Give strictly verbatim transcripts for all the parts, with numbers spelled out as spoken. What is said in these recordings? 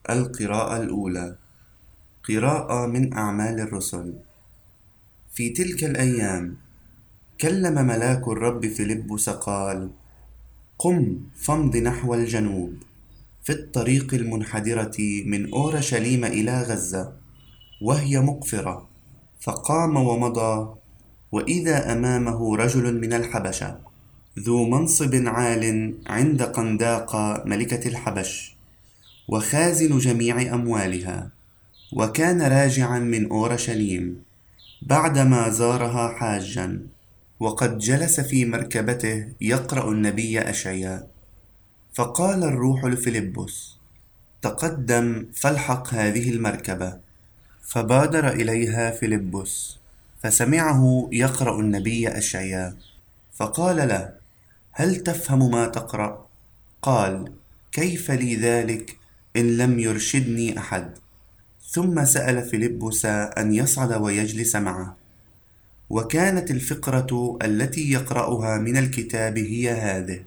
القراءة الأولى. قراءة من أعمال الرسل. في تلك الأيام كلم ملاك الرب فيلبس قال: قم فامض نحو الجنوب في الطريق المنحدرة من أورشليم إلى غزة، وهي مقفرة. فقام ومضى، وإذا أمامه رجل من الحبشة ذو منصب عال عند قنداقة ملكة الحبش، وخازن جميع أموالها، وكان راجعا من أورشليم بعدما زارها حاجا، وقد جلس في مركبته يقرأ النبي أشعياء. فقال الروح لفيلبس: تقدم فالحق هذه المركبة. فبادر إليها فيلبس فسمعه يقرأ النبي أشعياء، فقال له: هل تفهم ما تقرأ؟ قال: كيف لي ذلك إن لم يرشدني أحد؟ ثم سأل فيلبس أن يصعد ويجلس معه. وكانت الفقرة التي يقرأها من الكتاب هي هذه: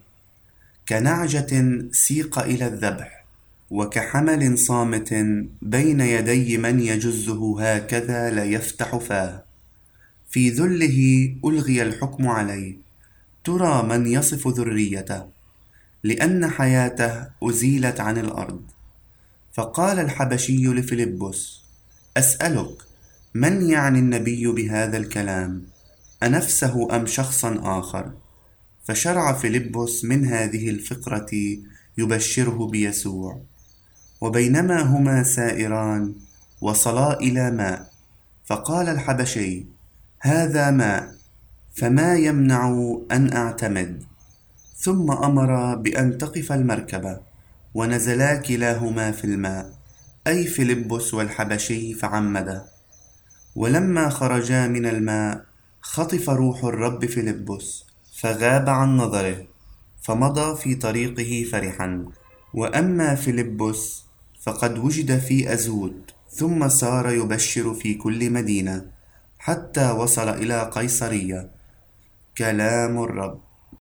كنعجة سيق إلى الذبح، وكحمل صامت بين يدي من يجزه هكذا لا يفتح فاه، في ذله ألغي الحكم عليه. ترى من يصف ذريته، لأن حياته أزيلت عن الأرض. فقال الحبشي لفيلبس: أسألك، من يعني النبي بهذا الكلام، أنفسه أم شخصا آخر؟ فشرع فيلبس من هذه الفقرة يبشره بيسوع. وبينما هما سائران وصلا إلى ماء، فقال الحبشي: هذا ماء، فما يمنع أن أعتمد؟ ثم أمر بأن تقف المركبة، ونزلا كلاهما في الماء، أي فيلبس والحبشي، فعمدا. ولما خرجا من الماء خطف روح الرب فيلبس، فغاب عن نظره، فمضى في طريقه فرحا. وأما فيلبس فقد وجد في أزود، ثم سار يبشر في كل مدينة حتى وصل إلى قيصرية. كلام الرب.